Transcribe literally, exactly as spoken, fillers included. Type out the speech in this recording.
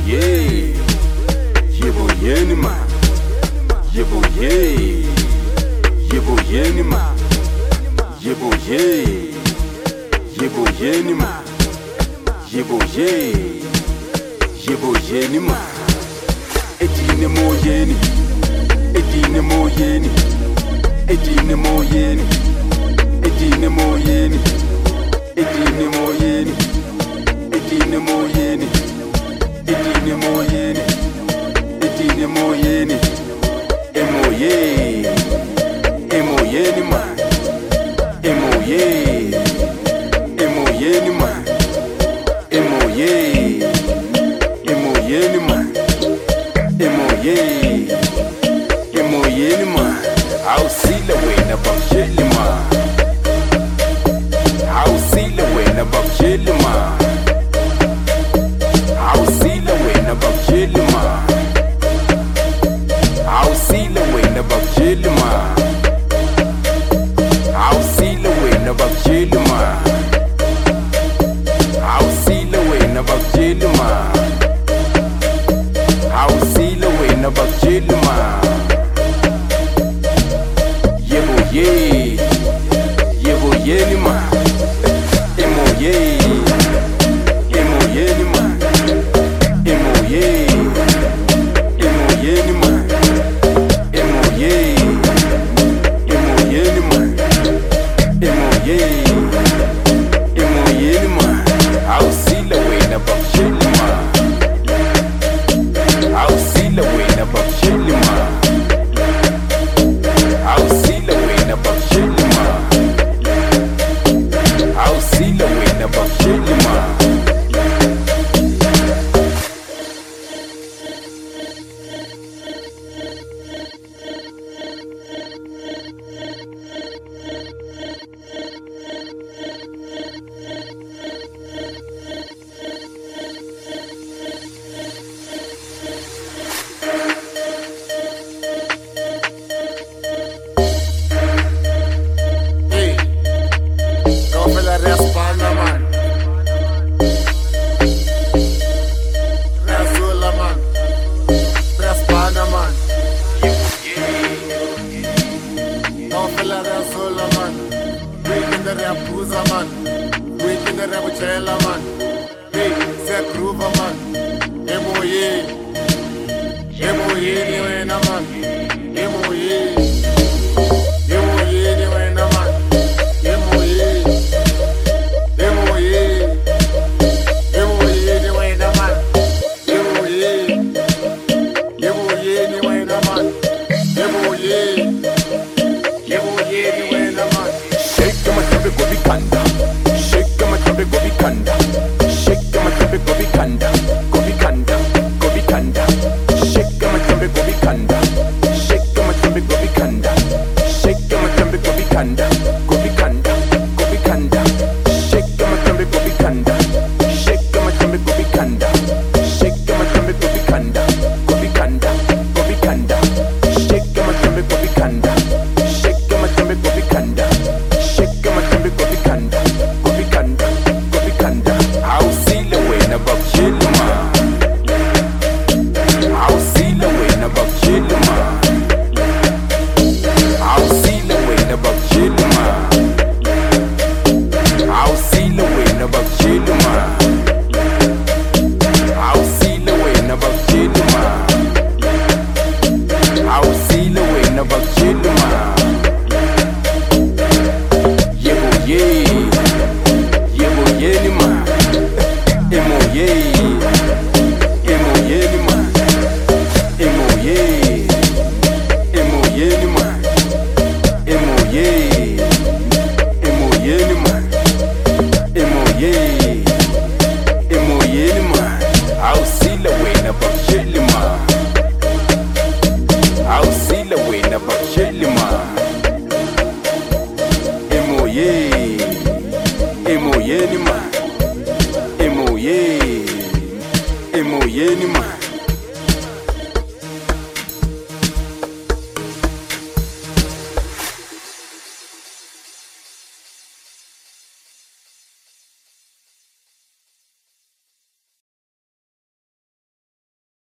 yeah, yebo yeni ma, yebo yeah, yebo yeni ma, yebo yeah, yebo yeni ma, yebo yeah, yebo yeni ma. Edine mo yeni, edine mo yeni, edine mo yeni, edine mo yeni, edine mo yeni, edine mo yeni, edine mo yeni, edine mo yeni, emo ye, emo yeni ma, emo ye, emo yeni ma, emo ye, emo yeni ma, emo ye, emo yeni ma. I'll see the way na bam sheli ma. I'll see the way na bam sheli ma. I'll see the way na bam sheli ma. I'll see the way na bam sheli ma. I'll see the way na bam sheli ma. I'll see the way na bam sheli ma. I'll see the way na bam sheli ma. Yebo ye, yebo yeni ma, emo ye, emo yeni ma, emo ye, emo yeni ma, emo ye, emo yeni ma, emo ye, emo yeni ma. I'll see the way na bam sheli ma. I'll see the way na bam sheli ma. I'll see the way na bam sheli ma. I'll see the way na bam sheli ma. Respanda man, Rasola man, respanda man. Don't feel like Rasola man. Breaking the Rapuza man, breaking the Rabuchela man. Hey, Zek Ruba man. Emoye, Emoye ni wena man. Emoye, Emoye ni wena man. Emoye. Emo yeni ma,